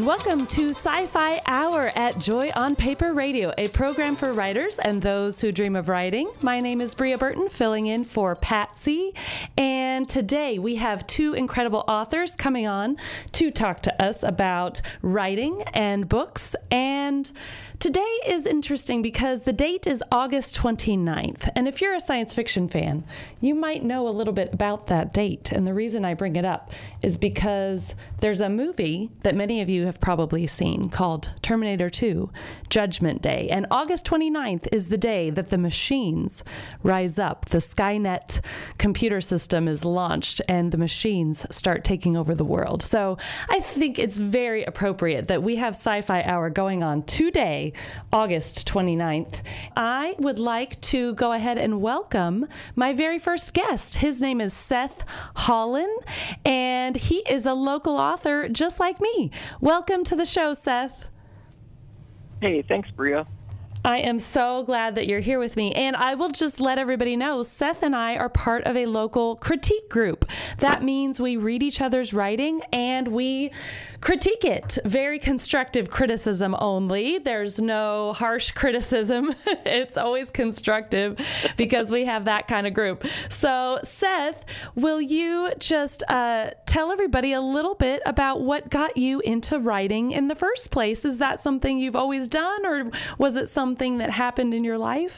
and welcome to Sci-Fi Hour at Joy on Paper Radio, a program for writers and those who dream of writing. My name is Bria Burton, filling in for Patsy, and today we have two incredible authors coming on to talk to us about writing and books. And today is interesting because the date is August 29th, and if you're a science fiction fan, you might know a little bit about that date. And the reason I bring it up is because there's a movie that many of you have probably seen called Terminator 2, Judgment Day. And August 29th is the day that the machines rise up. The Skynet computer system is launched and the machines start taking over the world. So I think it's very appropriate that we have Sci-Fi Hour going on today, August 29th. I would like to go ahead and welcome my very first guest. His name is Seth Holland, and he is a local author just like me. Welcome to the show, Seth. Hey, thanks, Bria. I am so glad that you're here with me. And I will just let everybody know, Seth and I are part of a local critique group. That means we read each other's writing and we critique it. Very constructive criticism only. There's no harsh criticism. It's always constructive because we have that kind of group. So, Seth, will you just tell everybody a little bit about what got you into writing in the first place? Is that something you've always done, or was it something that happened in your life?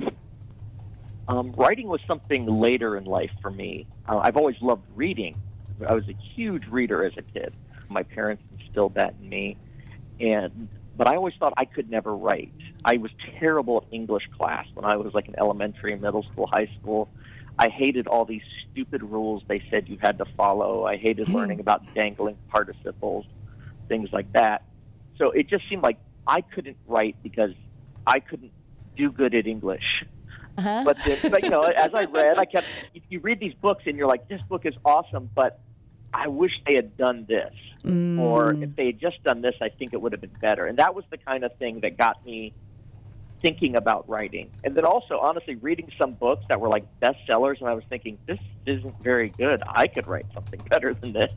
Writing was something later in life for me. I've always loved reading. I was a huge reader as a kid. My parents instilled that in me, but I always thought I could never write. I was terrible at English class when I was like in elementary, middle school, high school. I hated all these stupid rules they said you had to follow. I hated learning about dangling participles, things like that. So it just seemed like I couldn't write because I couldn't do good at English. But you know, as I read, you read these books and you're like, this book is awesome, but I wish they had done this. Or if they had just done this, I think it would have been better. And that was the kind of thing that got me thinking about writing. And then also, honestly, reading some books that were like bestsellers, and I was thinking, this isn't very good. I could write something better than this.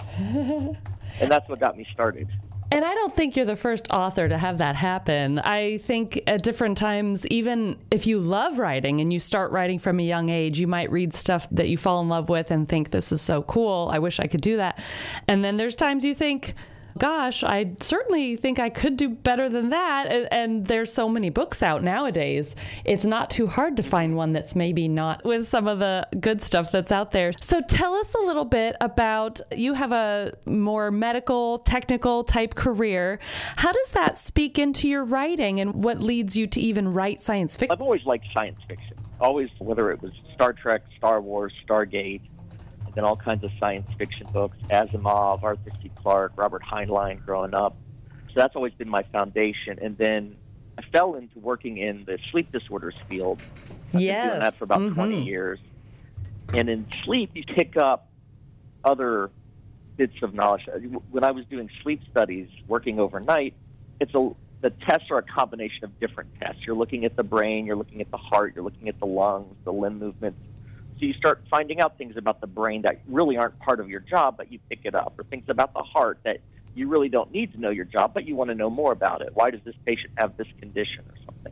And that's what got me started. And I don't think you're the first author to have that happen. I think at different times, even if you love writing and you start writing from a young age, you might read stuff that you fall in love with and think, this is so cool. I wish I could do that. And then there's times you think, gosh, I certainly think I could do better than that. And there's so many books out nowadays. It's not too hard to find one that's maybe not with some of the good stuff that's out there. So tell us a little bit about, you have a more medical, technical type career. How does that speak into your writing, and what leads you to even write science fiction? I've always liked science fiction. Always, whether it was Star Trek, Star Wars, Stargate, and all kinds of science fiction books, Asimov, Arthur C. Clarke, Robert Heinlein growing up. So that's always been my foundation. And then I fell into working in the sleep disorders field. I've been doing that for about 20 years. And in sleep, you pick up other bits of knowledge. When I was doing sleep studies, working overnight, the tests are a combination of different tests. You're looking at the brain, you're looking at the heart, you're looking at the lungs, the limb movements. So you start finding out things about the brain that really aren't part of your job, but you pick it up, or things about the heart that you really don't need to know your job, but you want to know more about it. Why does this patient have this condition or something?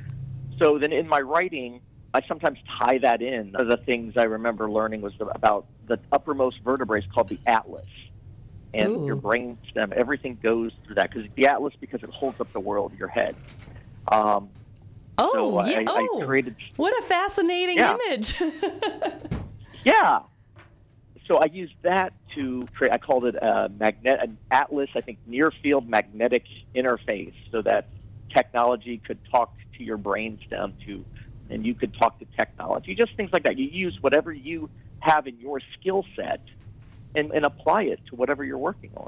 So then in my writing, I sometimes tie that in. One of the things I remember learning was about the uppermost vertebrae is called the atlas. And your brain stem, everything goes through that. Because the atlas, because it holds up the world, your head. I created... What a fascinating image. Yeah. So I used that to create, I called it an atlas, I think, near-field magnetic interface, so that technology could talk to your brainstem and you could talk to technology, just things like that. You use whatever you have in your skill set and apply it to whatever you're working on.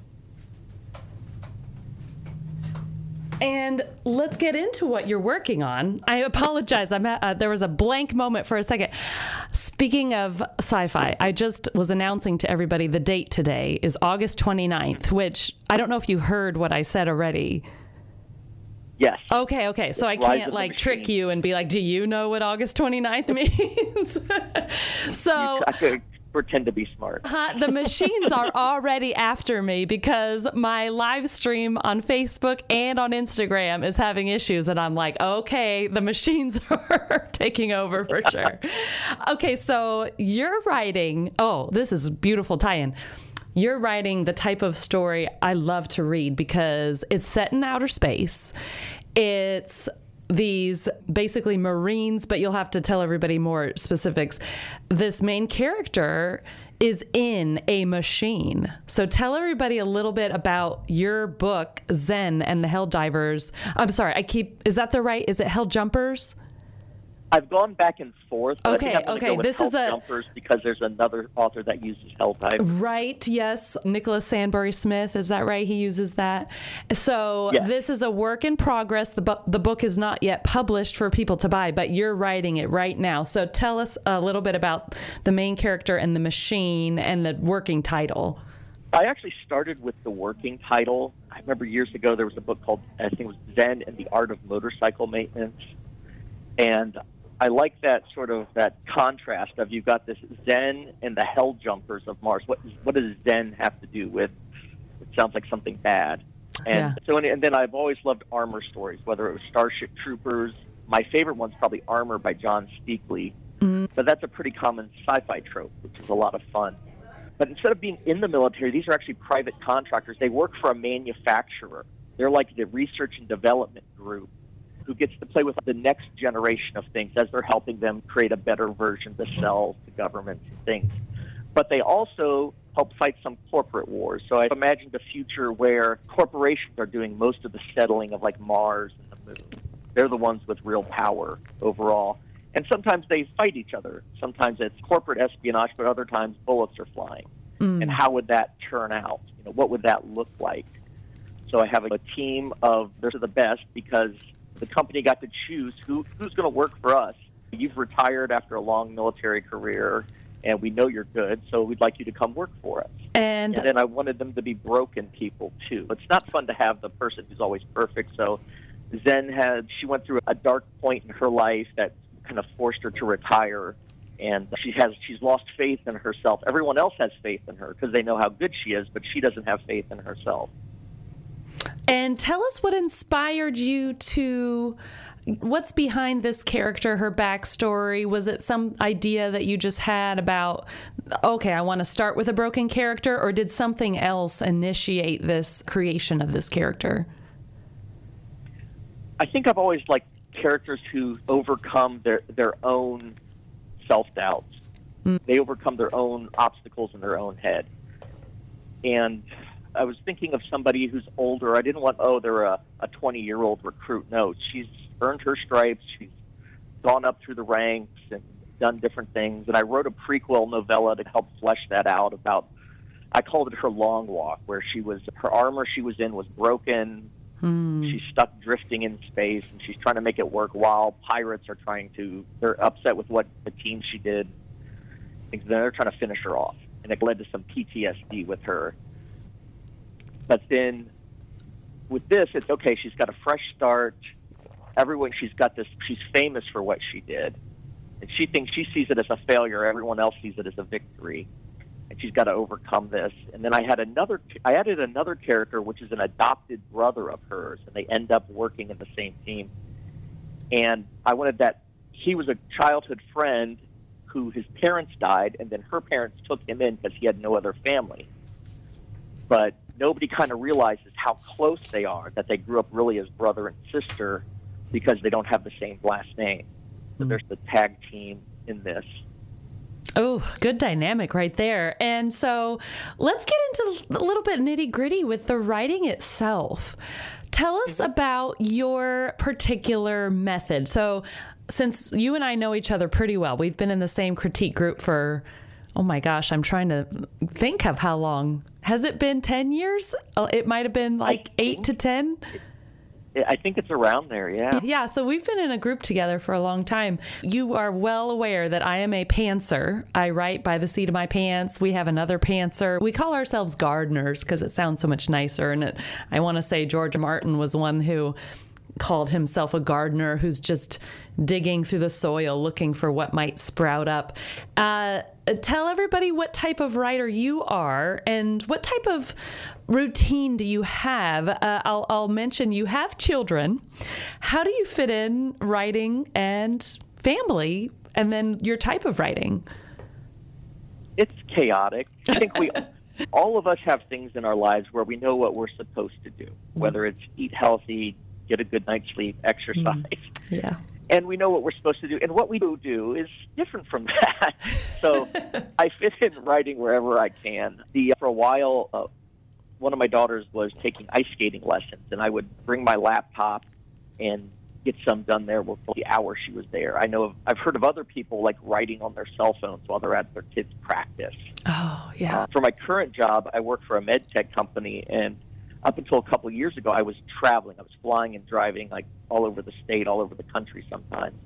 And let's get into what you're working on. I apologize. There was a blank moment for a second. Speaking of sci-fi, I just was announcing to everybody the date today is August 29th, which I don't know if you heard what I said already. Yes. Okay. So I can't trick you and be like, do you know what August 29th means? So pretend to be smart. The machines are already after me because my live stream on Facebook and on Instagram is having issues. And I'm like, okay, the machines are taking over for sure. Okay, so you're writing, this is a beautiful tie-in. You're writing the type of story I love to read because it's set in outer space. It's these basically Marines, but you'll have to tell everybody more specifics. This main character is in a machine. So tell everybody a little bit about your book, Zen and the Helldivers. I'm sorry, is that is it Helljumpers? I've gone back and forth. But Okay. I think I'm gonna go with This is Helljumpers because there's another author that uses Helldiver. Right. Yes. Nicholas Sandbury Smith. Is that right? He uses that. So Yes. This is a work in progress. The book is not yet published for people to buy, but you're writing it right now. So tell us a little bit about the main character and the machine and the working title. I actually started with the working title. I remember years ago there was a book called, I think it was Zen and the Art of Motorcycle Maintenance. And I like that sort of that contrast of you've got this Zen and the Helljumpers of Mars. What does Zen have to do with? It sounds like something bad. And and then I've always loved armor stories, whether it was Starship Troopers. My favorite one's probably Armor by John Steakley. But that's a pretty common sci-fi trope, which is a lot of fun. But instead of being in the military, these are actually private contractors. They work for a manufacturer. They're like the research and development group who gets to play with the next generation of things as they're helping them create a better version to sell to governments and things. But they also help fight some corporate wars. So I imagined a future where corporations are doing most of the settling of like Mars and the Moon. They're the ones with real power overall. And sometimes they fight each other. Sometimes it's corporate espionage, but other times bullets are flying. And how would that turn out? What would that look like? So I have a team of, they're the best because the company got to choose who's going to work for us. You've retired after a long military career, and we know you're good, so we'd like you to come work for us. And then I wanted them to be broken people, too. It's not fun to have the person who's always perfect. So Zen she went through a dark point in her life that kind of forced her to retire, and she's lost faith in herself. Everyone else has faith in her because they know how good she is, but she doesn't have faith in herself. And tell us what inspired you what's behind this character, her backstory? Was it some idea that you just had about, okay, I want to start with a broken character, or did something else initiate this creation of this character? I think I've always liked characters who overcome their own self-doubts. They overcome their own obstacles in their own head. And I was thinking of somebody who's older. I didn't want, they're a 20-year-old recruit. No, she's earned her stripes. She's gone up through the ranks and done different things. And I wrote a prequel novella to help flesh that out about, I called it her long walk, where her armor she was in was broken. She's stuck drifting in space, and she's trying to make it work while pirates are they're upset with what the team she did. They're trying to finish her off. And it led to some PTSD with her. But then with this, it's okay, she's got a fresh start. She's famous for what she did. And she sees it as a failure. Everyone else sees it as a victory. And she's got to overcome this. And then I added another character, which is an adopted brother of hers, and they end up working in the same team. And I wanted that he was a childhood friend who his parents died, and then her parents took him in because he had no other family. But nobody kind of realizes how close they are, that they grew up really as brother and sister because they don't have the same last name. So there's the tag team in this. Oh, good dynamic right there. And so let's get into a little bit nitty gritty with the writing itself. Tell us about your particular method. So since you and I know each other pretty well, we've been in the same critique group for, oh my gosh, I'm trying to think of how long. Has it been 10 years? It might have been like 8 to 10. I think it's around there, yeah. Yeah, so we've been in a group together for a long time. You are well aware that I am a pantser. I write by the seat of my pants. We have another pantser. We call ourselves gardeners because it sounds so much nicer. And I want to say George Martin was one who called himself a gardener who's just digging through the soil looking for what might sprout up. Tell everybody what type of writer you are and what type of routine do you have. I'll mention you have children. How do you fit in writing and family, and then your type of writing? It's chaotic. I think all of us have things in our lives where we know what we're supposed to do, whether it's eat healthy, get a good night's sleep, exercise. Yeah. And we know what we're supposed to do. And what we do is different from that. So I fit in writing wherever I can. For a while, one of my daughters was taking ice skating lessons, and I would bring my laptop and get some done there for the hour she was there. I've heard of other people like writing on their cell phones while they're at their kids' practice. Oh, yeah. For my current job, I work for a med tech company, and up until a couple of years ago, I was traveling. I was flying and driving like all over the state, all over the country sometimes.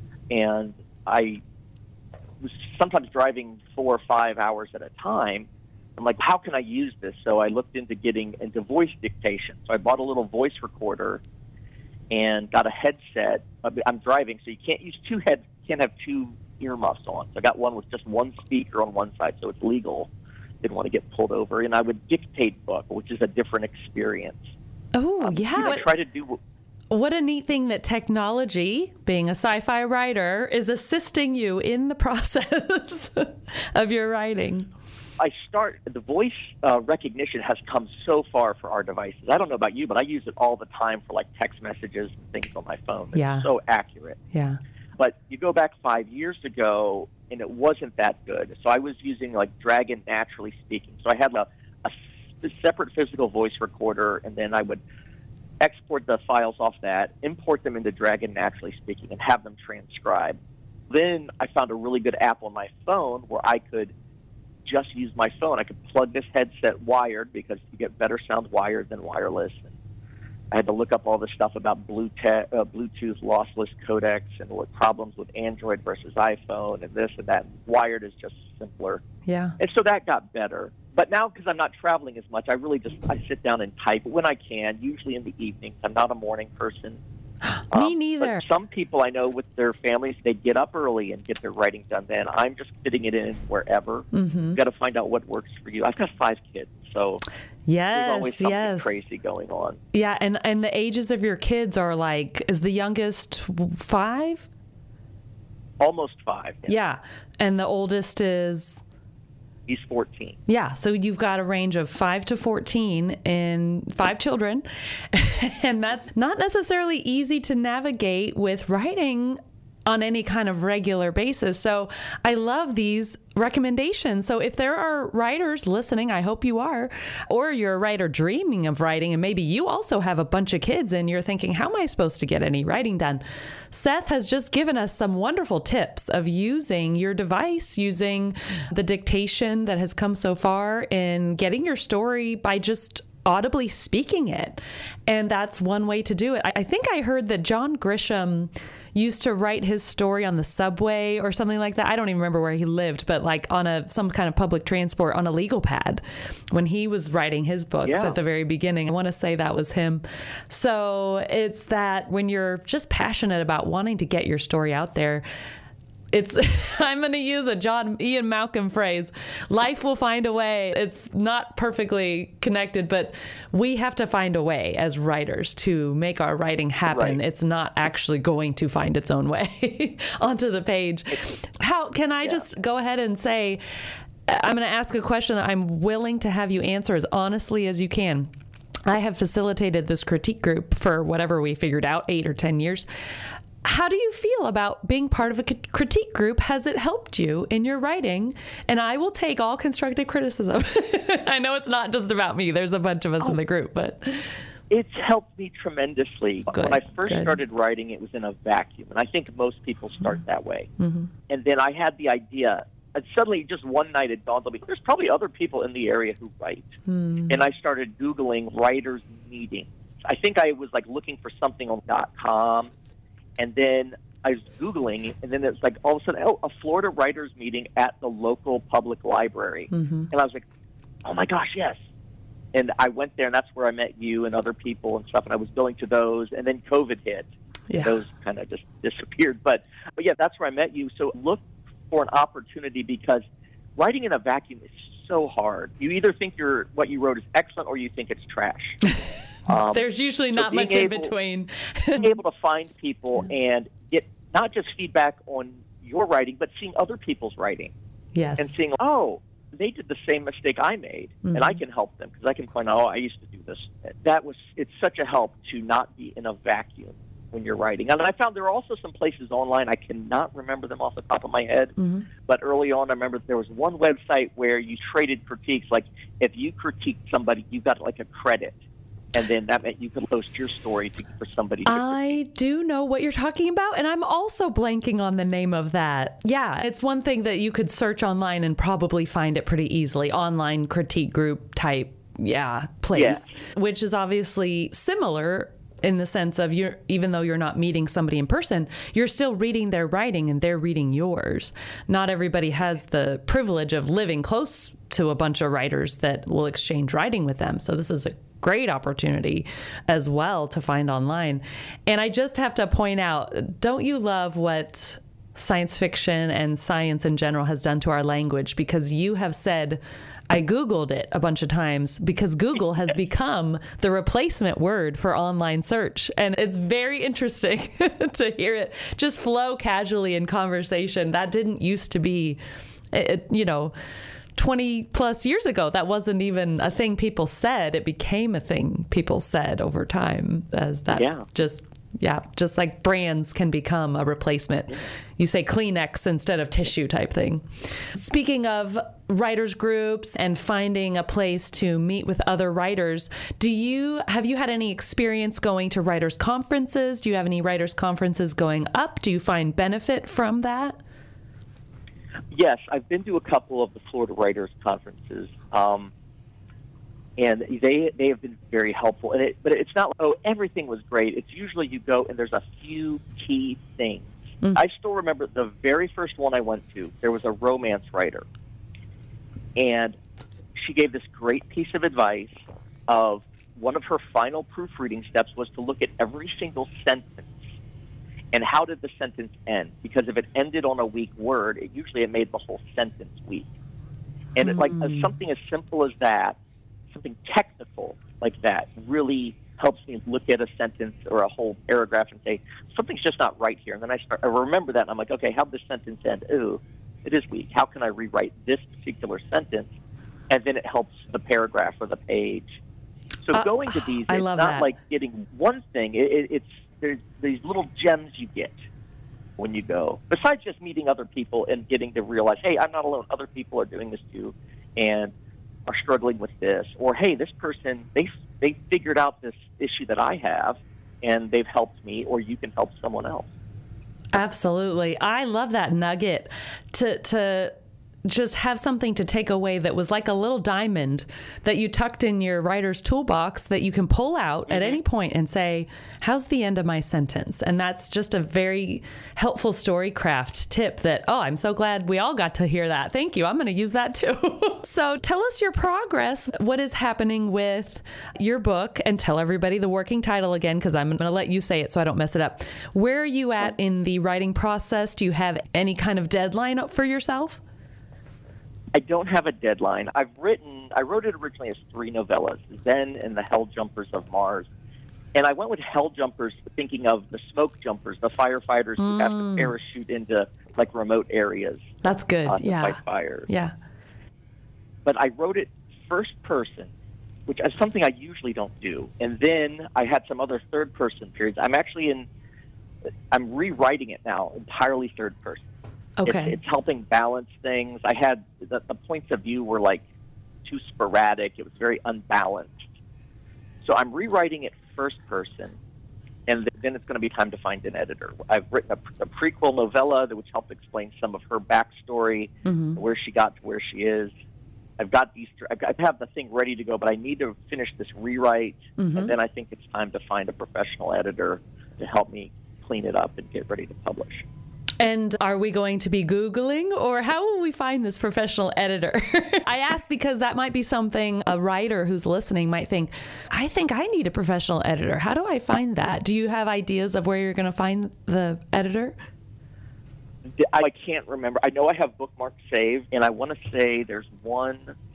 And I was sometimes driving 4 or 5 hours at a time. I'm like, how can I use this? So I looked into getting into voice dictation. So I bought a little voice recorder and got a headset. I'm driving, so you can't have two earmuffs on. So I got one with just one speaker on one side, so it's legal. Didn't want to get pulled over, and I would dictate book, which is a different experience. Oh, yeah. I try to do. What a neat thing that technology, being a sci-fi writer, is assisting you in the process of your writing. The voice recognition has come so far for our devices. I don't know about you, but I use it all the time for like text messages and things on my phone. It's so accurate. Yeah. But you go back 5 years ago, and it wasn't that good. So I was using like Dragon Naturally Speaking. So I had a separate physical voice recorder, and then I would export the files off that, import them into Dragon Naturally Speaking, and have them transcribed. Then I found a really good app on my phone where I could just use my phone. I could plug this headset wired, because you get better sound wired than wireless. And I had to look up all this stuff about Bluetooth lossless codecs and what problems with Android versus iPhone and this and that. Wired is just simpler. Yeah. And so that got better. But now, because I'm not traveling as much, I sit down and type when I can, usually in the evenings. I'm not a morning person. Me neither. But some people I know with their families, they get up early and get their writing done then. I'm just fitting it in wherever. Mm-hmm. You've got to find out what works for you. I've got 5 kids, so there's always something crazy going on. Yeah, and the ages of your kids are like, is the youngest 5? Almost 5. Yeah, and the oldest is? He's 14. Yeah, so you've got a range of 5 to 14 and 5 children. And that's not necessarily easy to navigate with writing on any kind of regular basis. So I love these recommendations. So if there are writers listening, I hope you are, or you're a writer dreaming of writing, and maybe you also have a bunch of kids and you're thinking, how am I supposed to get any writing done? Seth has just given us some wonderful tips of using your device, using the dictation that has come so far in getting your story by just audibly speaking it. And that's one way to do it. I think I heard that John Grisham used to write his story on the subway or something like that. I don't even remember where he lived, but like on some kind of public transport on a legal pad when he was writing his books at the very beginning. I want to say that was him. So it's that when you're just passionate about wanting to get your story out there, I'm going to use a Ian Malcolm phrase. Life will find a way. It's not perfectly connected, but we have to find a way as writers to make our writing happen. Right. It's not actually going to find its own way onto the page. How can I just go ahead and say, I'm going to ask a question that I'm willing to have you answer as honestly as you can. I have facilitated this critique group for whatever we figured out, 8 or 10 years. How do you feel about being part of a critique group? Has it helped you in your writing? And I will take all constructive criticism. I know it's not just about me. There's a bunch of us in the group, but it's helped me tremendously. Good, when I first started writing, it was in a vacuum, and I think most people start that way. Mm-hmm. And then I had the idea, and suddenly just one night it dawned on me, there's probably other people in the area who write. Mm. And I started Googling writers' meetings. I think I was like looking for something on .com. And then I was Googling, and then it's like all of a sudden, a Florida writers meeting at the local public library. Mm-hmm. And I was like, oh my gosh, yes. And I went there, and that's where I met you and other people and stuff, and I was going to those, and then COVID hit. Yeah. Those kind of just disappeared. But yeah, that's where I met you. So look for an opportunity, because writing in a vacuum is so hard. You either think what you wrote is excellent or you think it's trash. There's usually not much in between. Being able to find people and get not just feedback on your writing, but seeing other people's writing. Yes. And seeing, oh, they did the same mistake I made, and I can help them because I can point out, oh, I used to do this. It's such a help to not be in a vacuum when you're writing. And I found there are also some places online, I cannot remember them off the top of my head, but early on I remember there was one website where you traded critiques. Like if you critiqued somebody, you got like a credit. And then that meant you could post your story for somebody to I do know what you're talking about, and I'm also blanking on the name of that. Yeah, it's one thing that you could search online and probably find it pretty easily. Online critique group type, place, which is obviously similar in the sense of even though you're not meeting somebody in person, you're still reading their writing and they're reading yours. Not everybody has the privilege of living close to a bunch of writers that will exchange writing with them. So this is a great opportunity as well to find online. And I just have to point out, don't you love what science fiction and science in general has done to our language? Because you have said, I Googled it a bunch of times because Google has become the replacement word for online search. And it's very interesting to hear it just flow casually in conversation. That didn't used to be, 20 plus years ago, that wasn't even a thing people said. It became a thing people said over time as that just like brands can become a replacement. Yeah. You say Kleenex instead of tissue type thing. Speaking of writers groups and finding a place to meet with other writers, have you had any experience going to writers conferences? Do you have any writers conferences going up? Do you find benefit from that? Yes, I've been to a couple of the Florida Writers Conferences, and they have been very helpful. But it's not, everything was great. It's usually you go and there's a few key things. I still remember the very first one I went to, there was a romance writer, and she gave this great piece of advice of one of her final proofreading steps was to look at every single sentence. And how did the sentence end? Because if it ended on a weak word, it made the whole sentence weak. And something as simple as that, something technical like that, really helps me look at a sentence or a whole paragraph and say, something's just not right here. And then I remember that, and I'm like, okay, how'd this sentence end? Ooh, it is weak. How can I rewrite this particular sentence? And then it helps the paragraph or the page. So going to these, it's not like getting one thing. There's these little gems you get when you go, besides just meeting other people and getting to realize, hey, I'm not alone. Other people are doing this too and are struggling with this. Or, hey, this person, they figured out this issue that I have, and they've helped me, or you can help someone else. Absolutely. I love that nugget to just have something to take away that was like a little diamond that you tucked in your writer's toolbox that you can pull out at any point and say, how's the end of my sentence? And that's just a very helpful storycraft tip that, I'm so glad we all got to hear that. Thank you. I'm going to use that too. So tell us your progress. What is happening with your book? And tell everybody the working title again, because I'm going to let you say it so I don't mess it up. Where are you at in the writing process? Do you have any kind of deadline up for yourself? I don't have a deadline. I wrote it originally as 3 novellas, Zen and the Hell Jumpers of Mars. And I went with Hell Jumpers thinking of the smoke jumpers, the firefighters who have to parachute into like remote areas. That's good. To fight fires. Yeah. But I wrote it first person, which is something I usually don't do. And then I had some other third person periods. I'm rewriting it now entirely third person. Okay. It's helping balance things. I had the points of view were like too sporadic. It was very unbalanced. So I'm rewriting it first person, and then it's going to be time to find an editor. I've written a prequel novella which helped explain some of her backstory, where she got to where she is. I have the thing ready to go, but I need to finish this rewrite, and then I think it's time to find a professional editor to help me clean it up and get ready to publish. And are we going to be Googling, or how will we find this professional editor? I ask because that might be something a writer who's listening might think I need a professional editor. How do I find that? Do you have ideas of where you're going to find the editor? I can't remember. I know I have bookmarks saved, and I want to say there's one.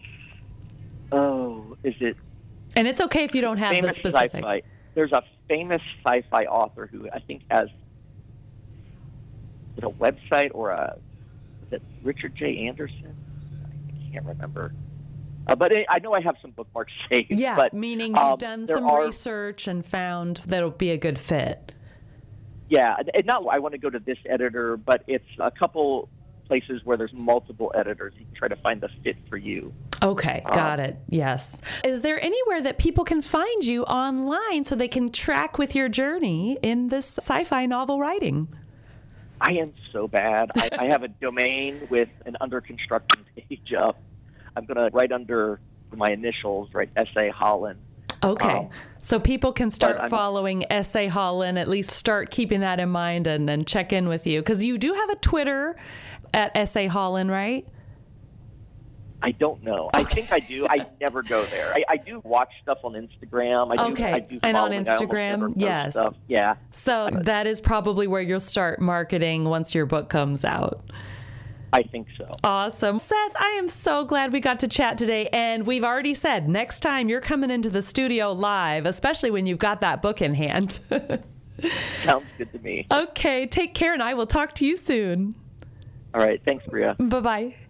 Oh, is it? And it's okay if you don't have the specific. Sci-fi. There's a famous sci-fi author who I think has a website or is it Richard J. Anderson? I can't remember. But I know I have some bookmarks saved. Yeah, but, meaning you've done some research and found that'll be a good fit. Yeah, and not I want to go to this editor, but it's a couple places where there's multiple editors. You can try to find the fit for you. Okay, got it. Yes. Is there anywhere that people can find you online so they can track with your journey in this sci-fi novel writing? I am so bad. I have a domain with an under construction page up. I'm going to write under my initials, right, S.A. Holland. Okay. So people can start following S.A. Holland, at least start keeping that in mind and check in with you. Because you do have a Twitter at S.A. Holland, right? I don't know. Okay. I think I do. I never go there. I do watch stuff on Instagram. I do and on Instagram, yes. Stuff. Yeah. So that is probably where you'll start marketing once your book comes out. I think so. Awesome. Seth, I am so glad we got to chat today. And we've already said next time you're coming into the studio live, especially when you've got that book in hand. Sounds good to me. Okay. Take care, and I will talk to you soon. All right. Thanks, Bria. Bye-bye.